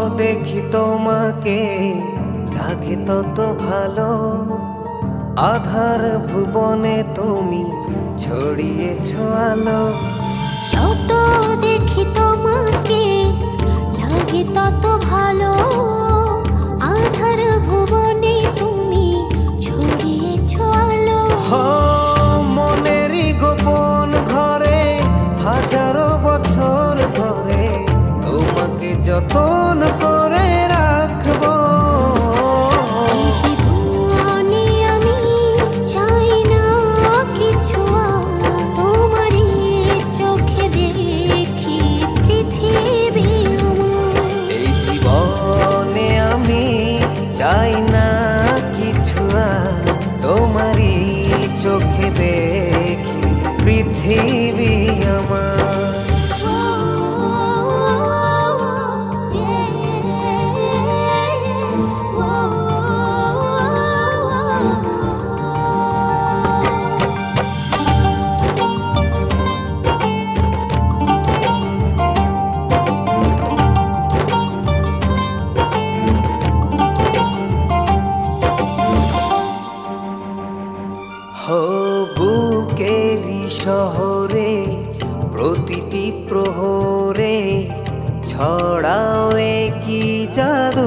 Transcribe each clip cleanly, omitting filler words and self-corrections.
দেখি তোমাকে লাগে তত ভালো, আধার ভুবনে তুমি ছড়িয়েছ আলো। যত দেখি তোমাকে লাগে তত ভালো, আধার ভুবনে তুমি ছড়িয়েছ আলো। মনেরই গোপন ঘরে হাজারো বছর ধরে তোমাকে যতন করে রাখবো। এই জীবনে আমি চাই না কিছু আর, তোমারই চোখে দেখি পৃথিবী আমার। এই জীবনে আমি চাই না কিছু আর, তোমারই চোখে দেখি পৃথিবী আমার। বুকেরই শহরে প্রতিটি প্রহরে ছড়াও কি জাদু।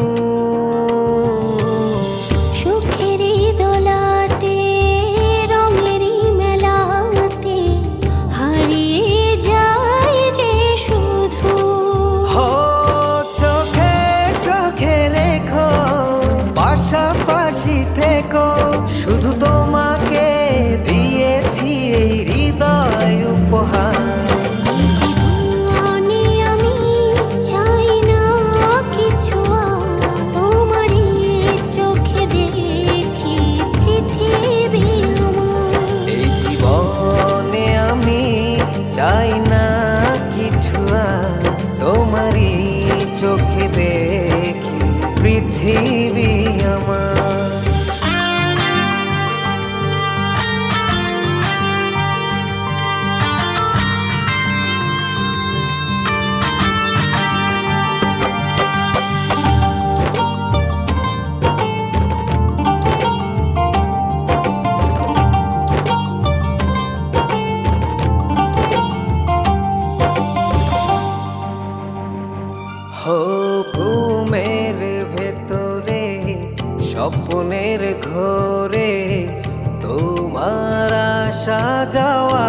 সুখেরই দোলাতে রঙেরই মেলাতে হারিয়ে যায় যে শুধু। চোখে চোখে রেখো পাশাপাশি থেকো, শুধু তোমাকে দিয়েছি এই হৃদয় উপহার। এই জীবনে আমি চাই না কিছু আর, তোমারই চোখে দেখি পৃথিবী আমার। এই জীবনে আমি চাই না কিছু আর, তোমারই চোখে দেখি পৃথিবী আমার। ঘুমের ভেতরে স্বপ্নের ঘরে তোমার আসা যাওয়া।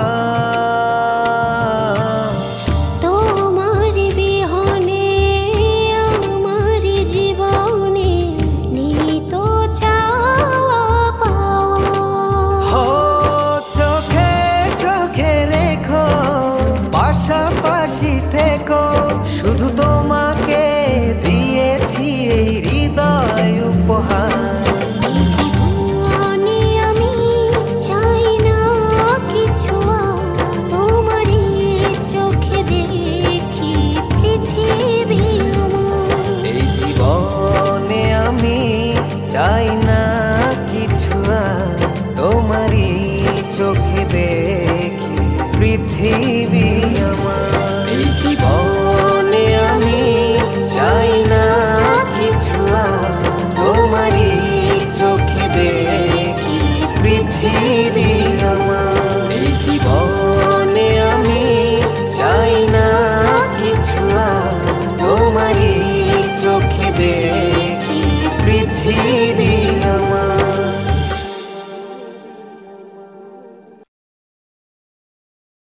তোমার বিহনে আমার জীবনে নেই তো চাওয়া পাওয়া। চোখে চোখে রেখো পাশাপাশি থেকো, শুধু তোমাকে দিয়েছি এই হৃদয় উপহার। এই জীবনে আমি চাই না কিছু আর, তোমারই চোখে দেখি পৃথিবী আমার। এই জীবনে আমি চাই না কিছু আর, তোমারই চোখে দেখি পৃথিবী